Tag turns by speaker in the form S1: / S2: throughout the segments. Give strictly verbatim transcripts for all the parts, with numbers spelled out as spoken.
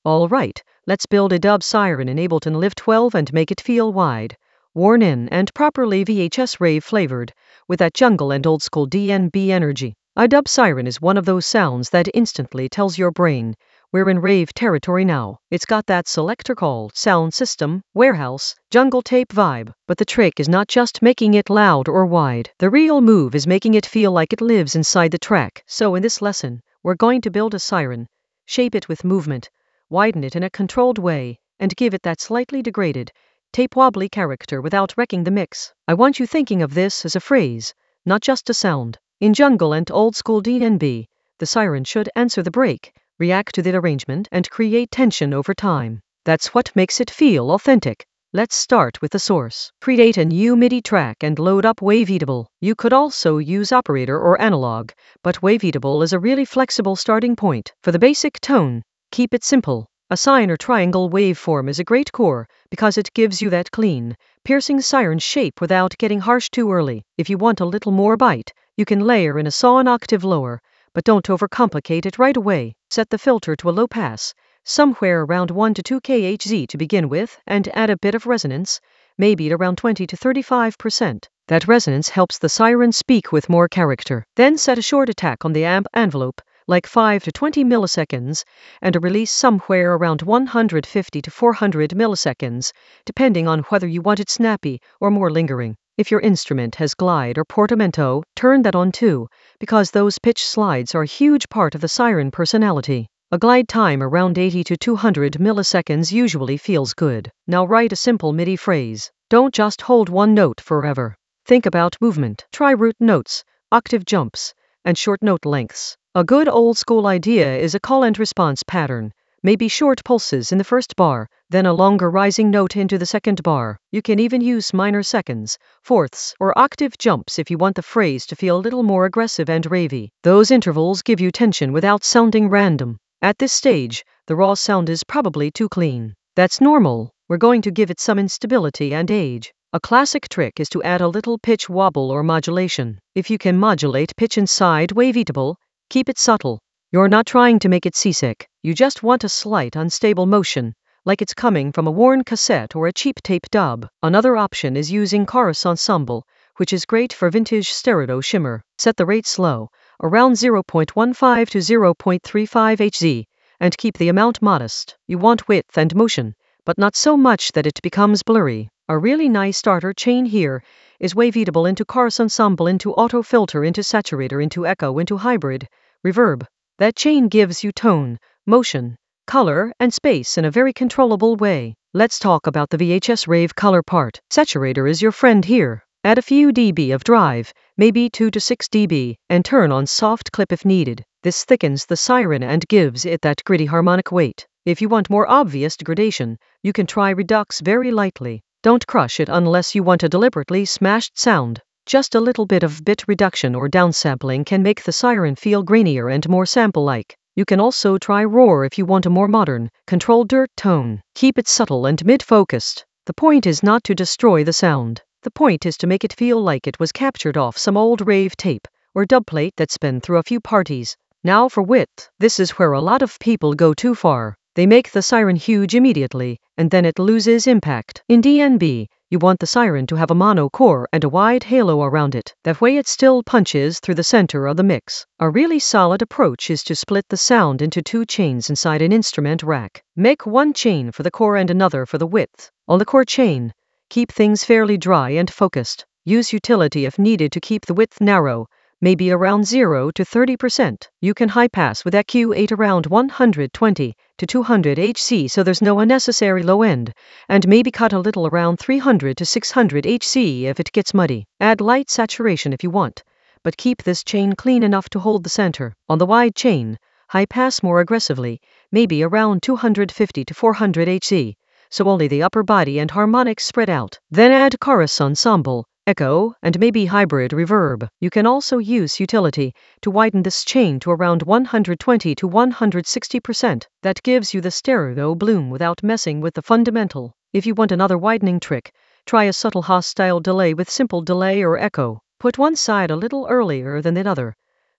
S1: Alright, let's build a dub siren in Ableton Live twelve and make it feel wide, worn in and properly V H S rave flavored, with that jungle and old school D N B energy. A dub siren is one of those sounds that instantly tells your brain, we're in rave territory now. It's got that selector call, sound system, warehouse, jungle tape vibe. But the trick is not just making it loud or wide. The real move is making it feel like it lives inside the track. So in this lesson, we're going to build a siren, shape it with movement, widen it in a controlled way, and give it that slightly degraded, tape-wobbly character without wrecking the mix. I want you thinking of this as a phrase, not just a sound. In jungle and old-school D N B, the siren should answer the break, react to the arrangement, and create tension over time. That's what makes it feel authentic. Let's start with the source. Create a new MIDI track and load up Waveatable. You could also use operator or analog, but Waveatable is a really flexible starting point. For the basic tone, keep it simple. A sine or triangle waveform is a great core because it gives you that clean, piercing siren shape without getting harsh too early. If you want a little more bite, you can layer in a saw an octave lower, but don't overcomplicate it right away. Set the filter to a low pass, somewhere around one to two kilohertz to begin with, and add a bit of resonance, maybe at around twenty to thirty-five percent. That resonance helps the siren speak with more character. Then set a short attack on the amp envelope, like five to twenty milliseconds, and a release somewhere around one hundred fifty to four hundred milliseconds, depending on whether you want it snappy or more lingering. If your instrument has glide or portamento, turn that on too, because those pitch slides are a huge part of the siren personality. A glide time around eighty to two hundred milliseconds usually feels good. Now write a simple MIDI phrase. Don't just hold one note forever. Think about movement. Try root notes, octave jumps, and short note lengths. A good old school idea is a call and response pattern, maybe short pulses in the first bar, then a longer rising note into the second bar. You can even use minor seconds, fourths, or octave jumps if you want the phrase to feel a little more aggressive and ravey. Those intervals give you tension without sounding random. At this stage, the raw sound is probably too clean. That's normal. We're going to give it some instability and age. A classic trick is to add a little pitch wobble or modulation. If you can modulate pitch inside Waveatable, keep it subtle. You're not trying to make it seasick. You just want a slight unstable motion, like it's coming from a worn cassette or a cheap tape dub. Another option is using chorus ensemble, which is great for vintage stereo shimmer. Set the rate slow, around zero point one five to zero point three five hertz, and keep the amount modest. You want width and motion, but not so much that it becomes blurry. A really nice starter chain here is Waveatable into chorus ensemble into auto filter into saturator into echo into hybrid, reverb. That chain gives you tone, motion, color, and space in a very controllable way. Let's talk about the V H S rave color part. Saturator is your friend here. Add a few dB of drive, maybe two to six dB, and turn on soft clip if needed. This thickens the siren and gives it that gritty harmonic weight. If you want more obvious degradation, you can try Redux very lightly. Don't crush it unless you want a deliberately smashed sound. Just a little bit of bit reduction or downsampling can make the siren feel grainier and more sample-like. You can also try Roar if you want a more modern, controlled dirt tone. Keep it subtle and mid-focused. The point is not to destroy the sound. The point is to make it feel like it was captured off some old rave tape or dubplate that's been through a few parties. Now for width. This is where a lot of people go too far. They make the siren huge immediately, and then it loses impact. In D N B, you want the siren to have a mono core and a wide halo around it. That way it still punches through the center of the mix. A really solid approach is to split the sound into two chains inside an instrument rack. Make one chain for the core and another for the width. On the core chain, keep things fairly dry and focused. Use utility if needed to keep the width narrow, maybe around zero to thirty percent. You can high pass with E Q eight around one hundred twenty to two hundred hertz so there's no unnecessary low end, and maybe cut a little around three hundred to six hundred hertz if it gets muddy. Add light saturation if you want, but keep this chain clean enough to hold the center. On the wide chain, high pass more aggressively, maybe around two hundred fifty to four hundred hertz, so only the upper body and harmonics spread out. Then add chorus ensemble, echo, and maybe hybrid reverb. You can also use utility to widen this chain to around one hundred twenty to one hundred sixty percent. That gives you the stereo bloom without messing with the fundamental. If you want another widening trick, try a subtle hostile delay with simple delay or echo. Put one side a little earlier than the other,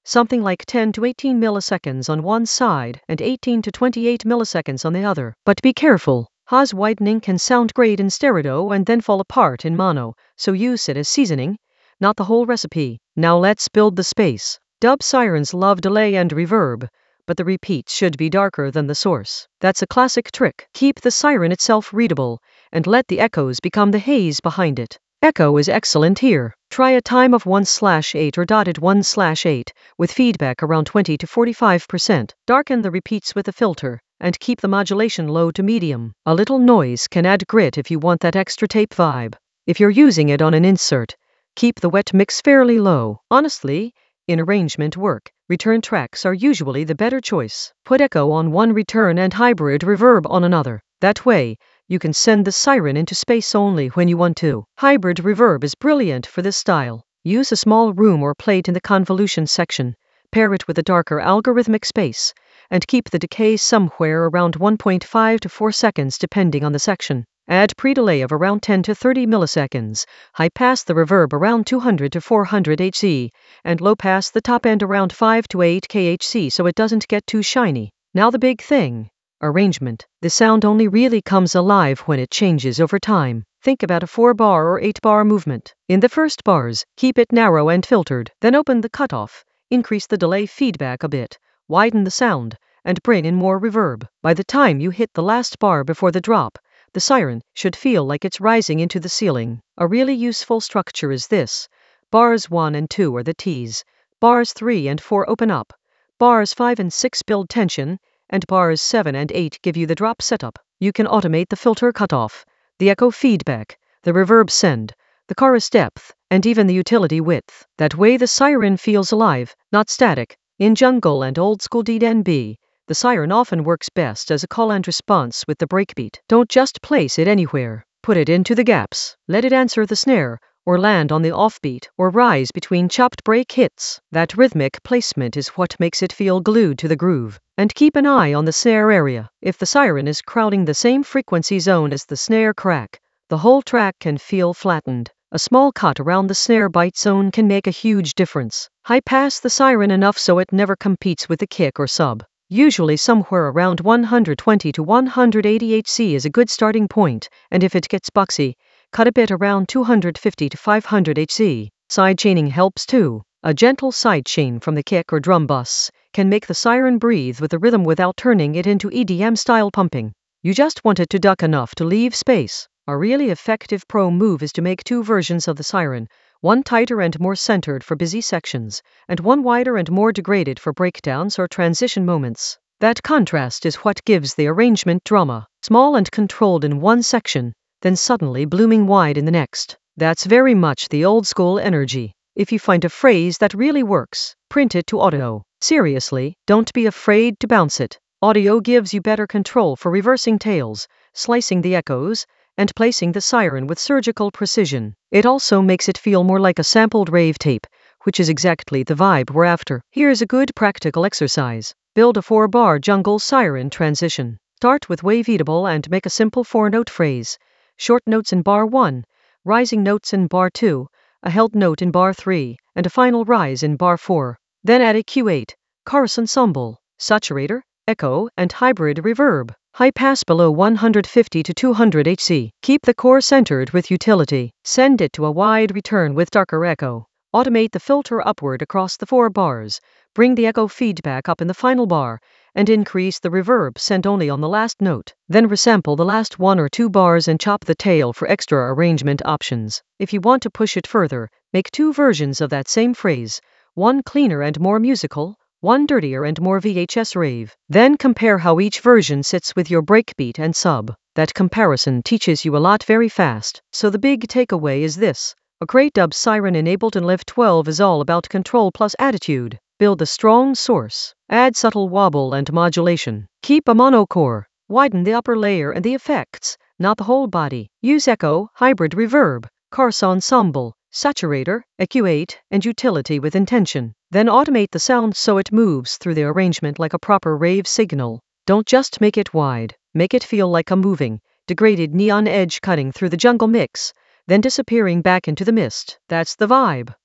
S1: something like ten to eighteen milliseconds on one side and eighteen to twenty-eight milliseconds on the other. But be careful. Haas widening can sound great in stereo and then fall apart in mono, so use it as seasoning, not the whole recipe. Now let's build the space. Dub sirens love delay and reverb, but the repeats should be darker than the source. That's a classic trick. Keep the siren itself readable, and let the echoes become the haze behind it. Echo is excellent here. Try a time of one slash eight or dotted one slash eight, with feedback around twenty to forty-five percent. Darken the repeats with a filter, and keep the modulation low to medium. A little noise can add grit if you want that extra tape vibe. If you're using it on an insert, keep the wet mix fairly low. Honestly, in arrangement work, return tracks are usually the better choice. Put echo on one return and hybrid reverb on another. That way, you can send the siren into space only when you want to. Hybrid reverb is brilliant for this style. Use a small room or plate in the convolution section, pair it with a darker algorithmic space, and keep the decay somewhere around one point five to four seconds depending on the section. Add pre-delay of around ten to thirty milliseconds, high pass the reverb around two hundred to four hundred hertz, and low pass the top end around five to eight kilohertz so it doesn't get too shiny. Now the big thing. Arrangement. The sound only really comes alive when it changes over time. Think about a four bar or eight bar movement. In the first bars, keep it narrow and filtered, then open the cutoff, increase the delay feedback a bit, widen the sound, and bring in more reverb. By the time you hit the last bar before the drop, the siren should feel like it's rising into the ceiling. A really useful structure is this. Bars one and two are the tease, bars three and four open up, bars five and six build tension, and bars seven and eight give you the drop setup. You can automate the filter cutoff, the echo feedback, the reverb send, the chorus depth, and even the utility width. That way the siren feels alive, not static. In jungle and old school D N B, the siren often works best as a call and response with the breakbeat. Don't just place it anywhere. Put it into the gaps. Let it answer the snare, or land on the offbeat, or rise between chopped break hits. That rhythmic placement is what makes it feel glued to the groove. And keep an eye on the snare area. If the siren is crowding the same frequency zone as the snare crack, the whole track can feel flattened. A small cut around the snare bite zone can make a huge difference. High pass the siren enough so it never competes with the kick or sub. Usually somewhere around one hundred twenty to one hundred eighty hertz is a good starting point, and if it gets boxy, cut a bit around two hundred fifty to five hundred hertz. Sidechaining helps too. A gentle sidechain from the kick or drum bus can make the siren breathe with the rhythm without turning it into E D M-style pumping. You just want it to duck enough to leave space. A really effective pro move is to make two versions of the siren, one tighter and more centered for busy sections, and one wider and more degraded for breakdowns or transition moments. That contrast is what gives the arrangement drama. Small and controlled in one section, then suddenly blooming wide in the next. That's very much the old school energy. If you find a phrase that really works, print it to audio. Seriously, don't be afraid to bounce it. Audio gives you better control for reversing tails, slicing the echoes, and placing the siren with surgical precision. It also makes it feel more like a sampled rave tape, which is exactly the vibe we're after. Here's a good practical exercise. Build a four-bar jungle siren transition. Start with Waveatable and make a simple four-note phrase. Short notes in bar one, rising notes in bar two, a held note in bar three, and a final rise in bar four. Then add a Q eight, chorus ensemble, saturator, echo, and hybrid reverb. High pass below one hundred fifty to two hundred hertz. Keep the core centered with utility. Send it to a wide return with darker echo. Automate the filter upward across the four bars. Bring the echo feedback up in the final bar, and increase the reverb sent only on the last note. Then resample the last one or two bars and chop the tail for extra arrangement options. If you want to push it further, make two versions of that same phrase, one cleaner and more musical, one dirtier and more V H S rave. Then compare how each version sits with your breakbeat and sub. That comparison teaches you a lot very fast. So the big takeaway is this. A great dub siren in Ableton Live twelve is all about control plus attitude. Build a strong source. Add subtle wobble and modulation. Keep a monocore. Widen the upper layer and the effects, not the whole body. Use echo, hybrid reverb, chorus ensemble, saturator, E Q eight, and utility with intention. Then automate the sound so it moves through the arrangement like a proper rave signal. Don't just make it wide. Make it feel like a moving, degraded neon edge cutting through the jungle mix, then disappearing back into the mist. That's the vibe.